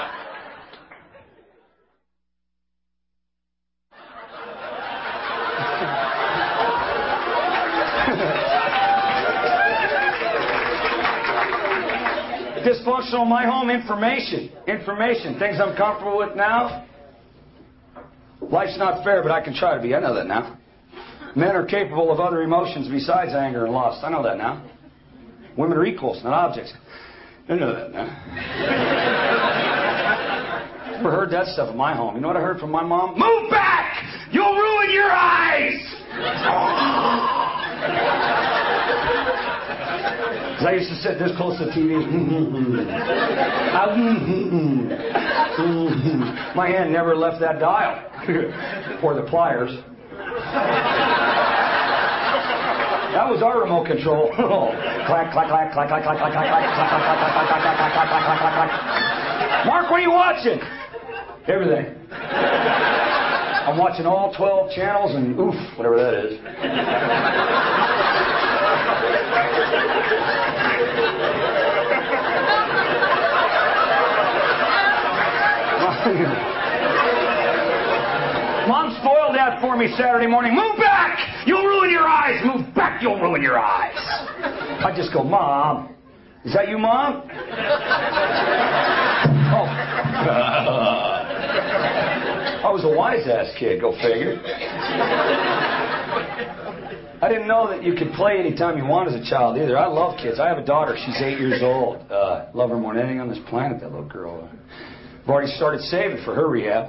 Dysfunctional in my home, information. Things I'm comfortable with now. Life's not fair, but I can try to be. I know that now. Men are capable of other emotions besides anger and lust. I know that now. Women are equals, not objects. I know that now. Never heard that stuff in my home. You know what I heard from my mom? Move back! You'll ruin your eyes! I used to sit this close to the TV. My hand never left that dial. Or the pliers. That was our remote control. Clack, clack, clack, clack, clack, clack, clack, clack, clack, clack, clack, clack, clack, clack, clack, clack, clack, clack. Mark, what are you watching? Everything. I'm watching all 12 channels and oof, whatever that is. Mom spoiled that for me Saturday morning. Move back! You'll ruin your eyes! Move back! You'll ruin your eyes! I just go, Mom. Is that you, Mom? Oh. I was a wise-ass kid, go figure. I didn't know that you could play anytime you want as a child either. I love kids. I have a daughter. She's 8 years old. Love her more than anything on this planet, that little girl. I've already started saving for her rehab.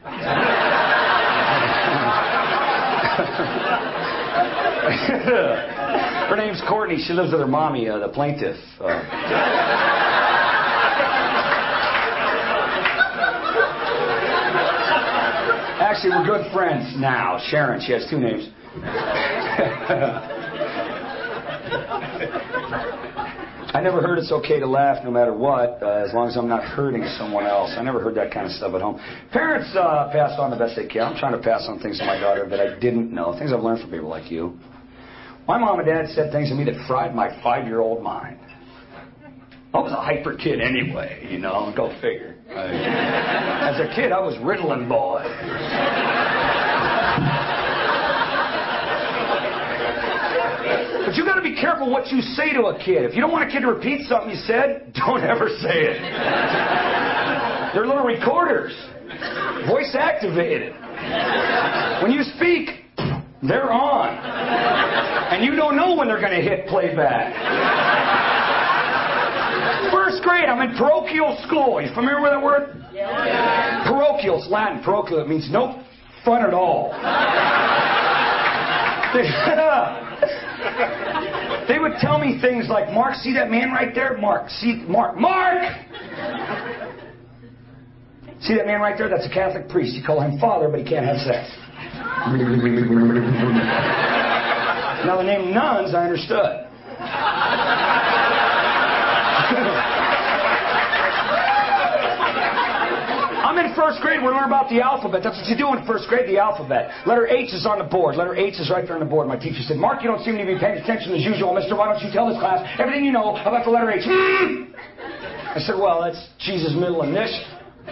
Her name's Courtney. She lives with her mommy, the plaintiff. Actually, we're good friends now. Sharon, she has 2 names. I never heard it's okay to laugh no matter what, as long as I'm not hurting someone else. I never heard that kind of stuff at home. Parents pass on the best they can. I'm trying to pass on things to my daughter that I didn't know, things I've learned from people like you. My mom and dad said things to me that fried my 5-year-old mind. I was a hyper kid anyway, you know, go figure. As a kid, I was Ritalin boy. But you got to be careful what you say to a kid. If you don't want a kid to repeat something you said, don't ever say it. They're little recorders, voice activated. When you speak, they're on. And you don't know when they're going to hit playback. First grade, I'm in parochial school. You familiar with that word? Yeah. Parochial's Latin. Parochial, it means no fun at all. They would tell me things like, Mark, see that man right there? Mark, see, Mark! See that man right there? That's a Catholic priest. You call him father, but he can't have sex. Now, the name nuns, I understood. I'm in first grade. We're learning about the alphabet. That's what you do in first grade, the alphabet. Letter H is on the board. Letter H is right there on the board. My teacher said, Mark, you don't seem to be paying attention as usual. Mister, why don't you tell this class everything you know about the letter H? I said, well, that's Jesus' middle initial.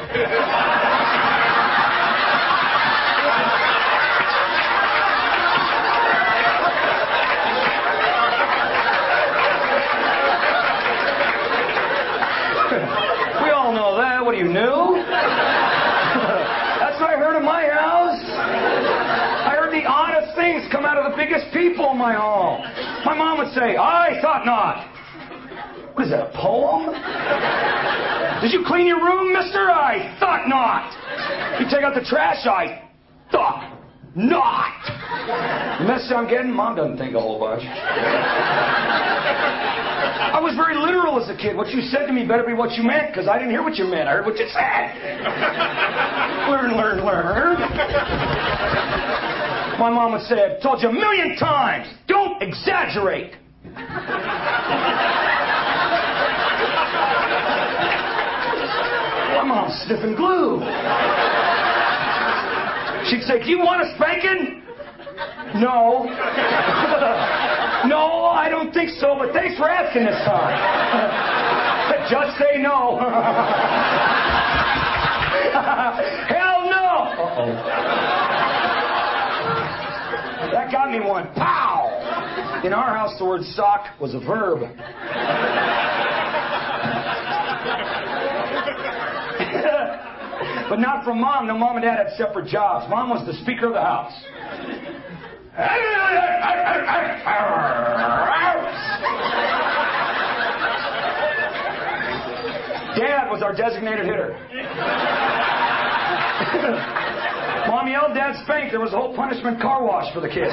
We all know that. What, are you new? That's what I heard in my house. I heard the oddest things come out of the biggest people in my home. My mom would say, I thought not. What is that, a poem? Did you clean your room, mister? I thought not. You take out the trash? I thought not. The message I'm getting? Mom doesn't think a whole bunch. I was very literal as a kid. What you said to me better be what you meant, because I didn't hear what you meant. I heard what you said. Learn. My mom would say, I've told you 1,000,000 times, don't exaggerate. My mom's sniffing glue. She'd say, do you want a spanking? No. No, I don't think so, but thanks for asking this time. Just say no. Hell no. Uh-oh. That got me one. Pow! In our house, the word sock was a verb. But not from Mom. No, Mom and Dad had separate jobs. Mom was the Speaker of the House. Dad was our designated hitter. Mom yelled, Dad spanked. There was a whole punishment car wash for the kids.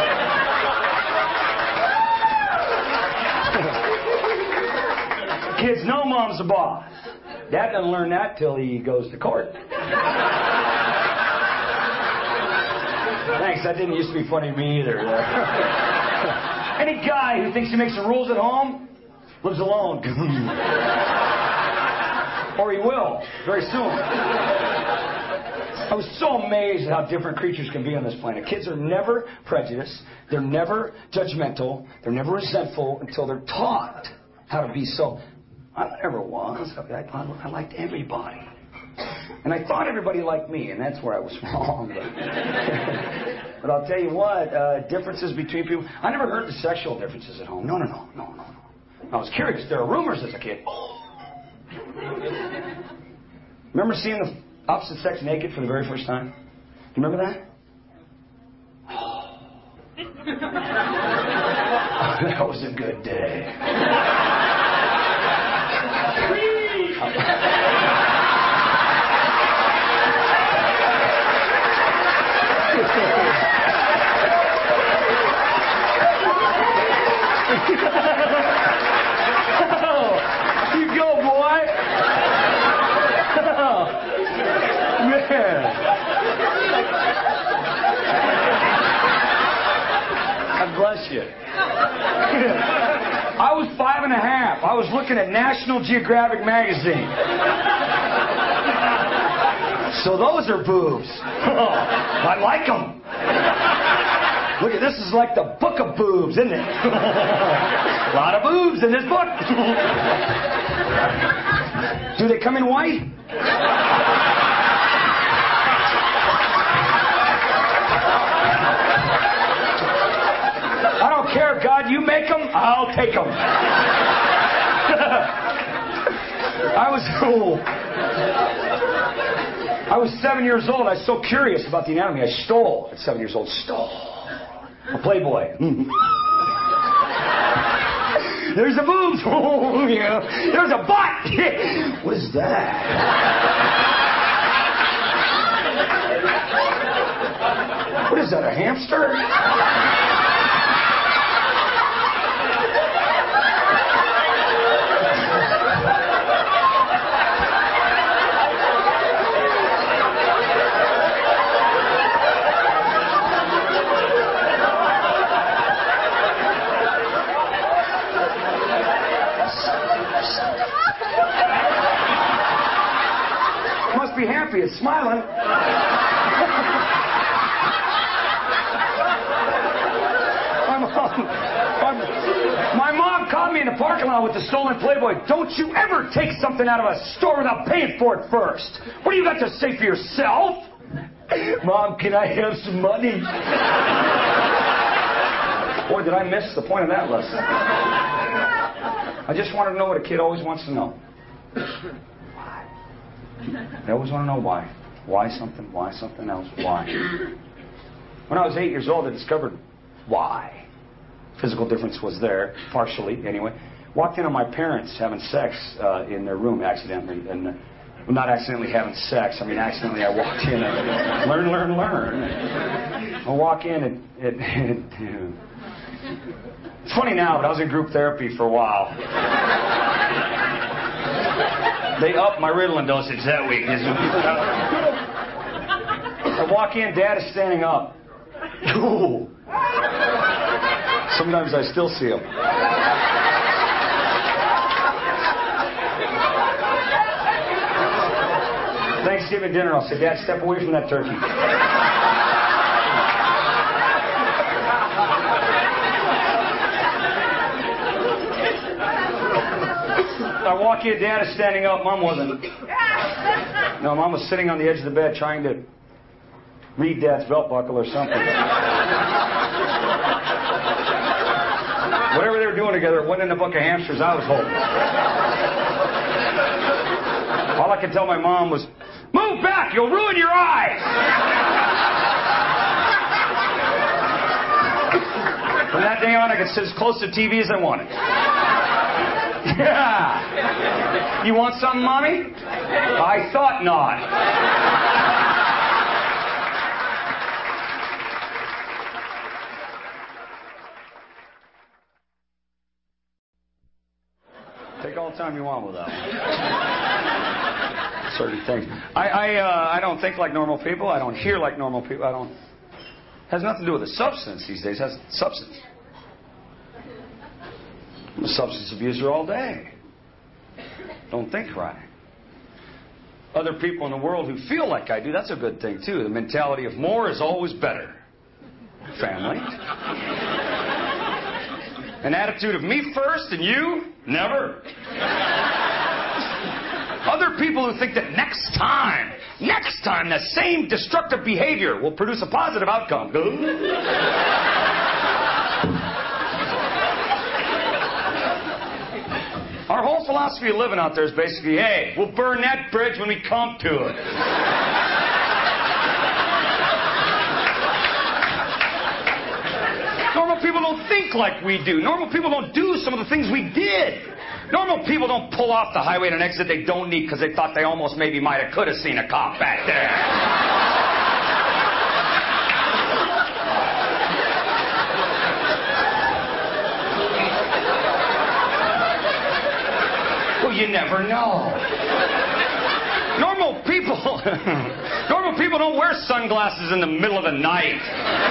Kids know Mom's the boss. Dad doesn't learn that till he goes to court. Thanks, that didn't used to be funny to me either. Any guy who thinks he makes the rules at home lives alone. Or he will, very soon. I was so amazed at how different creatures can be on this planet. Kids are never prejudiced. They're never judgmental. They're never resentful until they're taught how to be so. I never was. I liked everybody. And I thought everybody liked me, and that's where I was wrong. But I'll tell you what, differences between people. I never heard the sexual differences at home. No. I was curious. There were rumors as a kid. Remember seeing the opposite sex naked for the very first time? You remember that? That was a good day. You go, boy. Man. God bless you. I was 5 1/2. I was looking at National Geographic magazine. So those are boobs. I like them. Look at this is like the book of boobs, isn't it? A lot of boobs in this book. Do they come in white? I don't care, God. You make them, I'll take them. I was 7 years old. I was so curious about the anatomy. I stole at 7 years old. A Playboy. There's a boobs. Oh, yeah. There's a butt. What is that? What is that, a hamster? Must be happy. It's smiling. My mom caught me in the parking lot with the stolen Playboy. Don't you ever take something out of a store without paying for it first. What do you got to say for yourself? Mom, can I have some money? Boy, did I miss the point of that lesson. I just wanted to know what a kid always wants to know. Why? They always want to know why. Why something else, why? When I was 8 years old, I discovered why. Physical difference was there, partially anyway. Walked in on my parents having sex in their room accidentally. And well, not accidentally having sex. I mean, accidentally I walked in and learn. I walk in and it's funny now, but I was in group therapy for a while. They upped my Ritalin dosage that week. I walk in, Dad is standing up. Sometimes I still see him. Thanksgiving dinner, I'll say, Dad, step away from that turkey. I walk in, Dad is standing up. Mom wasn't. No, Mom was sitting on the edge of the bed trying to read Dad's belt buckle or something. Whatever they were doing together, it wasn't in the book of hamsters I was holding. All I could tell my mom was, "Move back, you'll ruin your eyes." From that day on, I could sit as close to TV as I wanted. Yeah. You want something, Mommy? I thought not. Take all the time you want with that one. Certain things. I don't think like normal people. I don't hear like normal people. Has nothing to do with the substance these days. It has substance. I'm a substance abuser all day. Don't think right. Other people in the world who feel like I do, that's a good thing too. The mentality of more is always better. Family. An attitude of me first and you, never. Other people who think that next time, the same destructive behavior will produce a positive outcome. Our whole philosophy of living out there is basically, hey, we'll burn that bridge when we come to it. Normal people don't think like we do. Normal people don't do some of the things we did. Normal people don't pull off the highway at an exit they don't need because they thought they almost maybe might have could have seen a cop back there. Well, you never know. Normal people don't wear sunglasses in the middle of the night.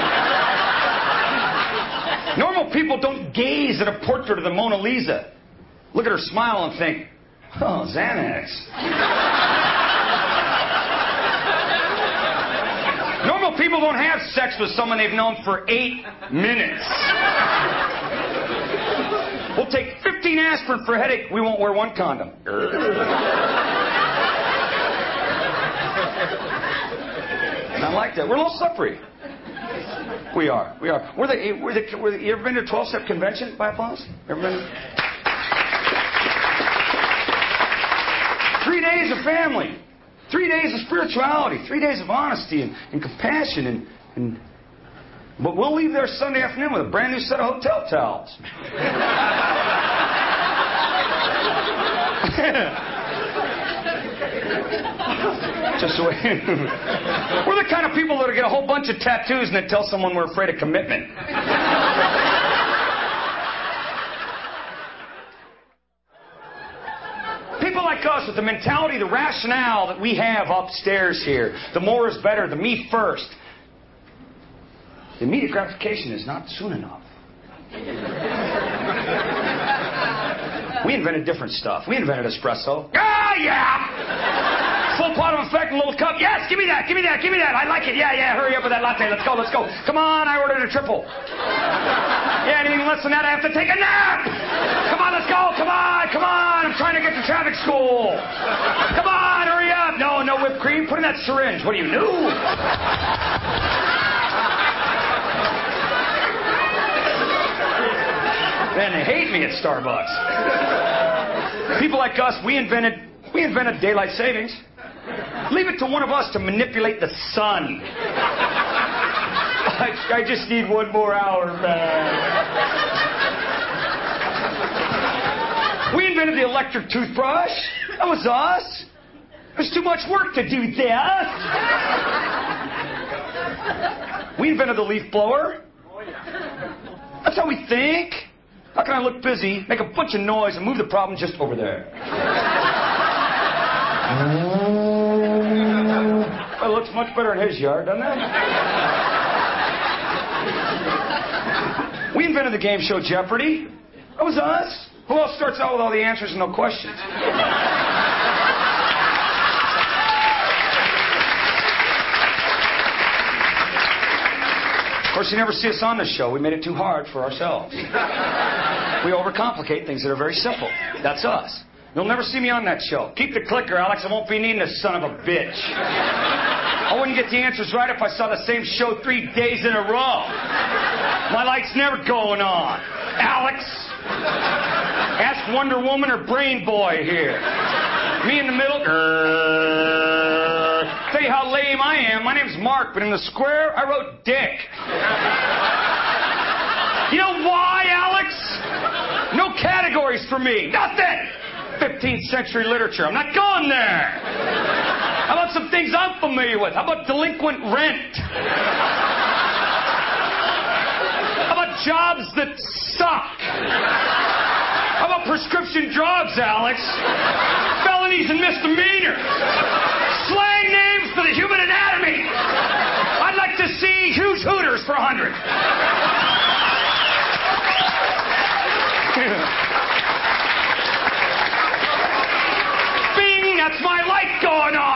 Normal people don't gaze at a portrait of the Mona Lisa, look at her smile and think, oh, Xanax. Normal people don't have sex with someone they've known for 8 minutes. We'll take 15 aspirin for a headache. We won't wear one condom. Not like that. We're a little slippery. We are. You ever been to a 12-step convention by applause? Ever been? 3 days of family. 3 days of spirituality. 3 days of honesty and compassion. But we'll leave there Sunday afternoon with a brand new set of hotel towels. Just the way. We're the kind of people that get a whole bunch of tattoos and then tell someone we're afraid of commitment. People like us with the mentality, the rationale that we have upstairs here, the more is better, the me first. The immediate gratification is not soon enough. We invented different stuff. We invented espresso. Ah, yeah! Full bottom effect, a little cup. Yes, give me that. I like it. Yeah, hurry up with that latte. Let's go. Come on, I ordered a triple. Yeah, anything less than that, I have to take a nap. Come on, let's go. Come on. I'm trying to get to traffic school. Come on, hurry up. No whipped cream. Put in that syringe. What are you, new? Man, they hate me at Starbucks. People like us, we invented daylight savings. Leave it to one of us to manipulate the sun. I just need 1 more hour, man. We invented the electric toothbrush. That was us. There's too much work to do that. We invented the leaf blower. That's how we think. How can I look busy, make a bunch of noise, and move the problem just over there? Well, it looks much better in his yard, doesn't it? We invented the game show Jeopardy. That was us. Who else starts out with all the answers and no questions? Of course, you never see us on this show. We made it too hard for ourselves. We overcomplicate things that are very simple. That's us. You'll never see me on that show. Keep the clicker, Alex. I won't be needing a son of a bitch. I wouldn't get the answers right if I saw the same show 3 days in a row. My light's never going on. Alex. Ask Wonder Woman or Brain Boy here. Me in the middle. Tell you how lame I am. My name's Mark, but in the square, I wrote Dick. You know why, Alex? No categories for me. Nothing. 15th century literature. I'm not going there. How about some things I'm familiar with? How about delinquent rent? How about jobs that suck? How about prescription drugs, Alex? Felonies and misdemeanors. Slang names for the human anatomy. I'd like to see huge hooters for 100. Bing, that's my light going on.